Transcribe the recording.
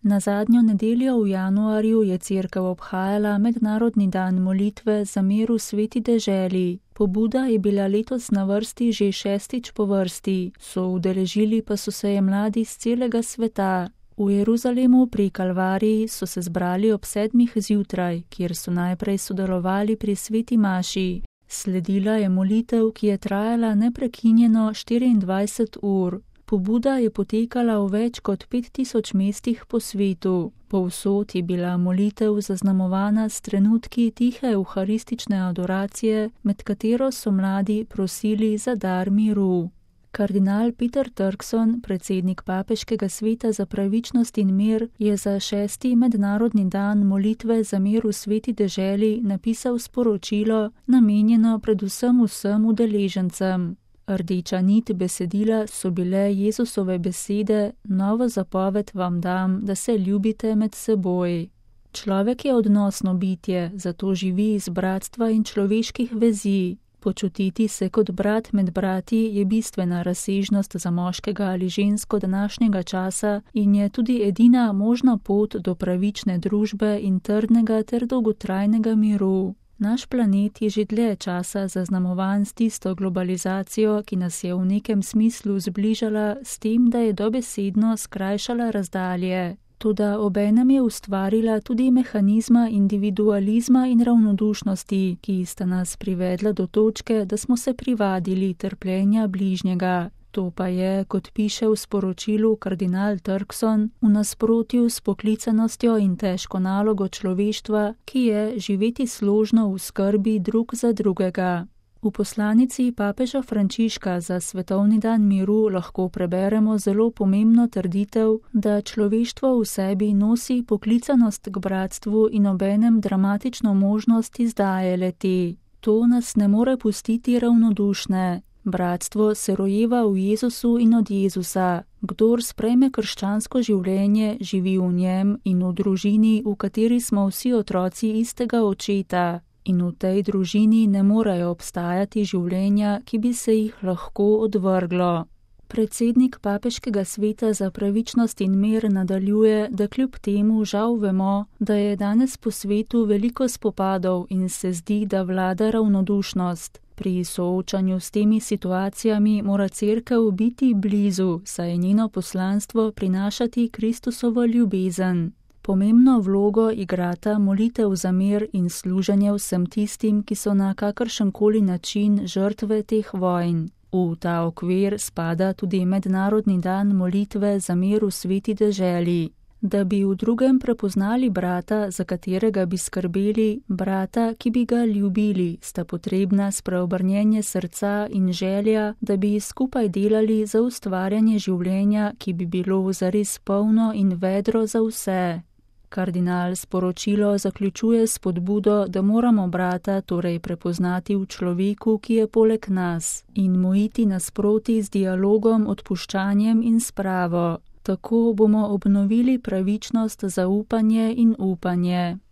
Na zadnjo nedeljo v januarju je cerkev obhajala mednarodni dan molitve za mir v sveti deželi. Pobuda je bila letos na vrsti že 6. po vrsti, udeležili pa so se je mladi z celega sveta. V Jeruzalemu pri Kalvariji so se zbrali ob 7. zjutraj, kjer so najprej sodelovali pri sveti maši. Sledila je molitev, ki je trajala neprekinjeno 24 ur. Pobuda je potekala v več kot 5000 mestih po svetu. Povsod je bila molitev zaznamovana s trenutki tihe evharistične adoracije, med katero so mladi prosili za dar miru. Kardinal Peter Turkson, predsednik Papeškega sveta za pravičnost in mir, je za 6. mednarodni dan molitve za mir v sveti deželi napisal sporočilo, namenjeno predvsem vsem udeležencem. Rdeča nit besedila so bile Jezusove besede: novo zapoved vam dam, da se ljubite med seboj. Človek je odnosno bitje, zato živi iz bratstva in človeških vezi. Počutiti se kot brat med brati je bistvena razsežnost za moškega ali žensko današnjega časa in je tudi edina možna pot do pravične družbe in trdnega ter dolgotrajnega miru. Naš planet je že dlje časa zaznamovan s tisto globalizacijo, ki nas je v nekem smislu zbližala s tem, da je dobesedno skrajšala razdalje. Toda obenem je ustvarila tudi mehanizma individualizma in ravnodušnosti, ki sta nas privedla do točke, da smo se privadili trpljenja bližnjega. To pa je, kot piše v sporočilu kardinal Turkson, v nasprotju s poklicanostjo in težko nalogo človeštva, ki je živeti složno v skrbi drug za drugega. V poslanici papeža Frančiška za svetovni dan miru lahko preberemo zelo pomembno trditev, da človeštvo v sebi nosi poklicanost k bratstvu in obenem dramatično možnost izdaje le-te. To nas ne more pustiti ravnodušne. Bratstvo se rojeva v Jezusu in od Jezusa. Kdor sprejme krščansko življenje, živi v njem in v družini, v kateri smo vsi otroci istega očeta. In v tej družini ne morejo obstajati življenja, ki bi se jih lahko odvrglo. Predsednik Papeškega sveta za pravičnost in mir nadaljuje, da kljub temu žal vemo, da je danes po svetu veliko spopadov in se zdi, da vlada ravnodušnost. Pri soočanju s temi situacijami mora cerkev biti blizu, saj je njeno poslanstvo prinašati Kristusovo ljubezen. Pomembno vlogo igrata molitev za mir in služenje vsem tistim, ki so na kakršenkoli način žrtve teh vojn. V ta okvir spada tudi mednarodni dan molitve za mir v sveti deželi. Da bi v drugem prepoznali brata, za katerega bi skrbeli, brata, ki bi ga ljubili, sta potrebna spreobrnjenje srca in želja, da bi skupaj delali za ustvarjanje življenja, ki bi bilo zares polno in vedro za vse. Kardinal sporočilo zaključuje s spodbudo, da moramo brata torej prepoznati v človeku, ki je poleg nas, in mu iti nasproti z dialogom, odpuščanjem in spravo. Tako bomo obnovili pravičnost, zaupanje in upanje.